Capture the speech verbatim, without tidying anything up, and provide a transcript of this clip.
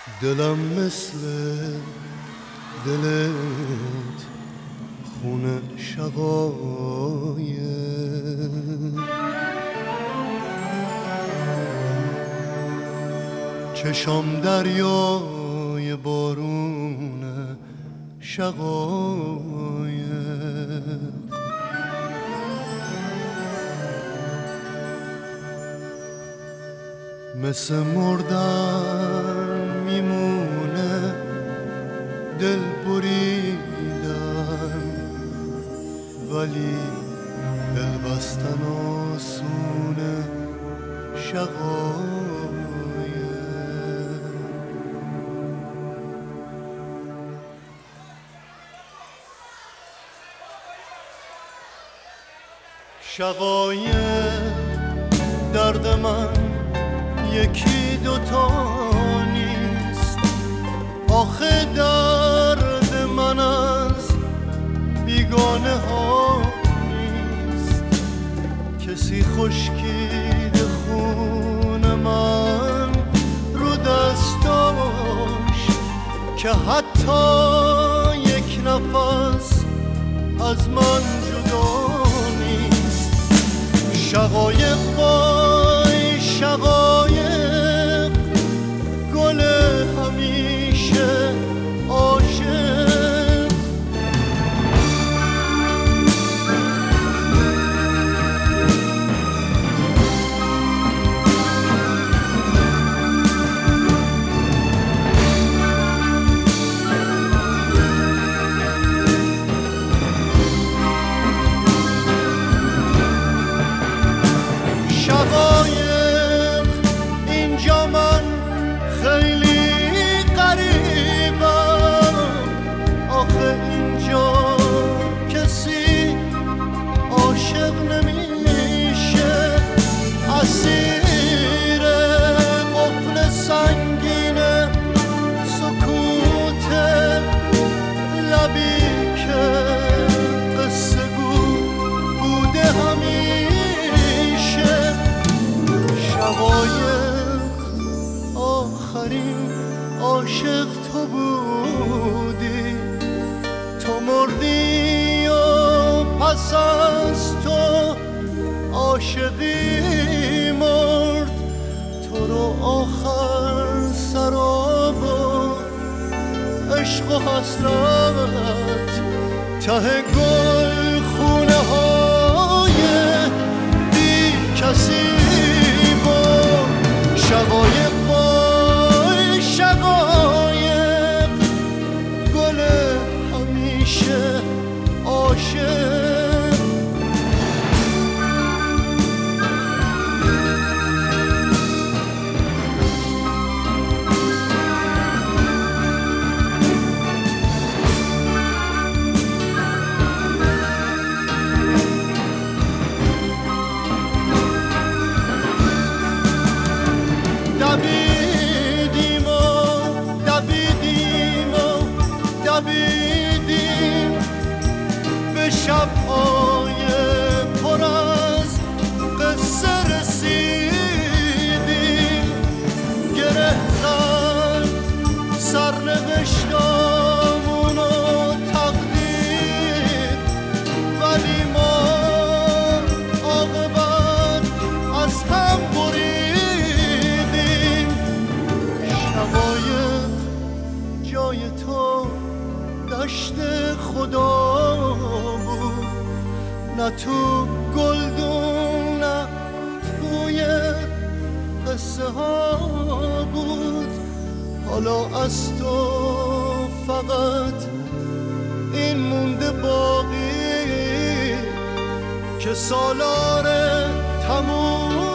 دلم مثل دلت خونه شقایق، چشام دریای بارون شقایق، مثل مردن میمونه دل بریدن، ولی دل بستن آسونه شقایق. شقایق درد من یکی دوتا نیست، آخه درد من از بیگانه ها نیست. کسی خشکید خون من رو دستاش که حتی یک نفس از من جدا نیست. شقایق وای شقایق، گل همیشه عاشق. شقایق اینجا من خیلی غریبم، آخه اینجا کسی عاشق نمیشه. اسیر قفل سنگین سکوت لبی که قصه گو بوده همیشه. شقایق آخرین عاشق تو بودی، تو مردی و پس از تو عاشقی مرد. تو رو آخر سراب و عشق و حسرت ته گل خونه های بی کسی. شقایق وای شقایق، گل همیشه عاشق. دویدیم و دویدیم و دویدیم به شب‌های پر از قصه رسیدیم. گره زد سرنوشتامون و تقدیر، ولی ما عاقبت از هم بریدیم. شقایق جای تو دشت خدا بود، نه تو گلدون نه توی قصه ها بود. حالا از تو فقط این مونده باقی که سالار تموم